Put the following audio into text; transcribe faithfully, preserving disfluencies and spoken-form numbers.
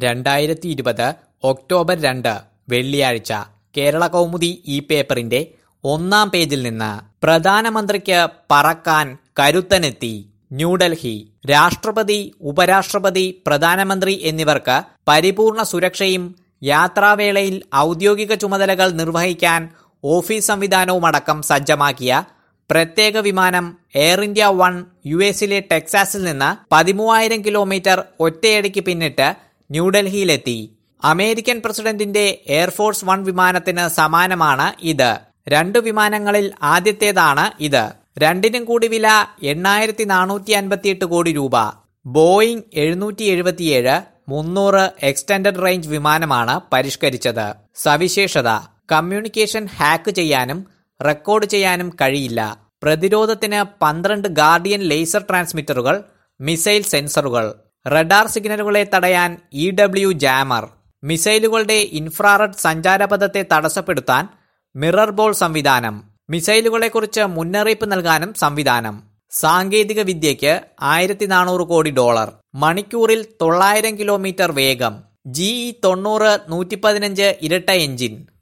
രണ്ടായിരത്തി ഇരുപത് ഒക്ടോബർ രണ്ട് വെള്ളിയാഴ്ച കേരള കൗമുദി ഈ പേപ്പറിന്റെ ഒന്നാം പേജിൽ നിന്ന് പ്രധാനമന്ത്രിക്ക് പറക്കാൻ കരുത്തനെത്തി. ന്യൂഡൽഹി. രാഷ്ട്രപതി, ഉപരാഷ്ട്രപതി, പ്രധാനമന്ത്രി എന്നിവർക്ക് പരിപൂർണ സുരക്ഷയും യാത്രാവേളയിൽ ഔദ്യോഗിക ചുമതലകൾ നിർവഹിക്കാൻ ഓഫീസ് സംവിധാനവുമടക്കം സജ്ജമാക്കിയ പ്രത്യേക വിമാനം എയർ ഇന്ത്യ വൺ യു എസിലെ ടെക്സാസിൽ നിന്ന് പതിമൂവായിരം കിലോമീറ്റർ ഒറ്റയടിക്ക് പിന്നിട്ട് ന്യൂഡൽഹിയിലെത്തി. അമേരിക്കൻ പ്രസിഡന്റിന്റെ എയർഫോഴ്സ് വൺ വിമാനത്തിന് സമാനമാണ് ഇത്. രണ്ടു വിമാനങ്ങളിൽ ആദ്യത്തേതാണ് ഇത്. രണ്ടിനും കൂടി വില എണ്ണായിരത്തി നാനൂറ്റി അൻപത്തിയെട്ട് കോടി രൂപ. ബോയിങ് എഴുന്നൂറ്റി എഴുപത്തിയേഴ് മുന്നൂറ് എക്സ്റ്റൻഡഡ് റേഞ്ച് വിമാനമാണ് പരിഷ്കരിച്ചത്. സവിശേഷത: കമ്മ്യൂണിക്കേഷൻ ഹാക്ക് ചെയ്യാനും റെക്കോർഡ് ചെയ്യാനും കഴിയില്ല. പ്രതിരോധത്തിന് പന്ത്രണ്ട് ഗാർഡിയൻ ലേസർ ട്രാൻസ്മിറ്ററുകൾ, മിസൈൽ സെൻസറുകൾ, റഡാർ സിഗ്നലുകളെ തടയാൻ ഇ ഡബ്ല്യു ജാമർ, മിസൈലുകളുടെ ഇൻഫ്രാറെഡ് സഞ്ചാരപഥത്തെ തടസ്സപ്പെടുത്താൻ മിറർ ബോൾ സംവിധാനം, മിസൈലുകളെക്കുറിച്ച് മുന്നറിയിപ്പ് നൽകാനും സംവിധാനം. സാങ്കേതിക വിദ്യയ്ക്ക് ആയിരത്തി നാനൂറ് കോടി ഡോളർ. മണിക്കൂറിൽ തൊള്ളായിരം കിലോമീറ്റർ വേഗം. ജി ഇ തൊണ്ണൂറ് നൂറ്റി പതിനഞ്ച് ഇരട്ട എഞ്ചിൻ.